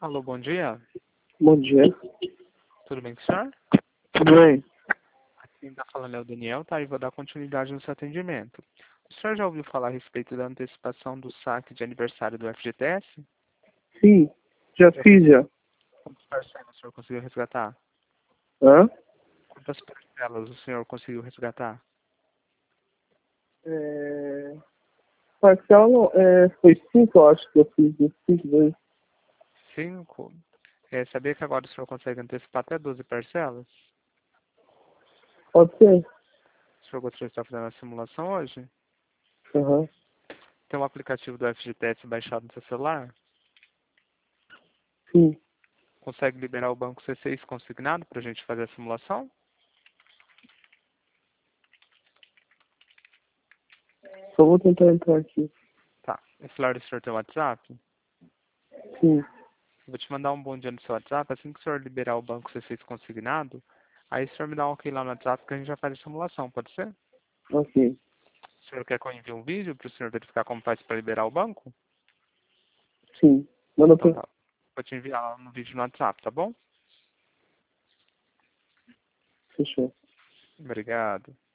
Alô, bom dia. Bom dia. Tudo bem com o senhor? Tudo bem? Quem está falando é o Daniel, tá? E vou dar continuidade no seu atendimento. O senhor já ouviu falar a respeito da antecipação do saque de aniversário do FGTS? Sim, já fiz já. Quantas parcelas o senhor conseguiu resgatar? Hã? Quantas parcelas o senhor conseguiu resgatar? Parcial não, foi 5, eu acho que eu fiz. Eu fiz 2. 5. Sabia que agora o senhor consegue antecipar até 12 parcelas? Pode ser? O senhor gostaria de estar fazendo a simulação hoje? Aham. Tem um aplicativo do FGTS baixado no seu celular? Sim. Consegue liberar o banco C6 consignado para a gente fazer a simulação? Só vou tentar entrar aqui. Tá. Esse celular do senhor tem WhatsApp? Sim. Vou te mandar um bom dia no seu WhatsApp. Assim que o senhor liberar o banco C6 consignado, aí o senhor me dá um ok lá no WhatsApp que a gente já faz a simulação, pode ser? Ok. O senhor quer que eu envie um vídeo para o senhor verificar como faz para liberar o banco? Sim. Manda Então pra... tá. Vou te enviar lá no vídeo no WhatsApp, tá bom? Fechou. Obrigado.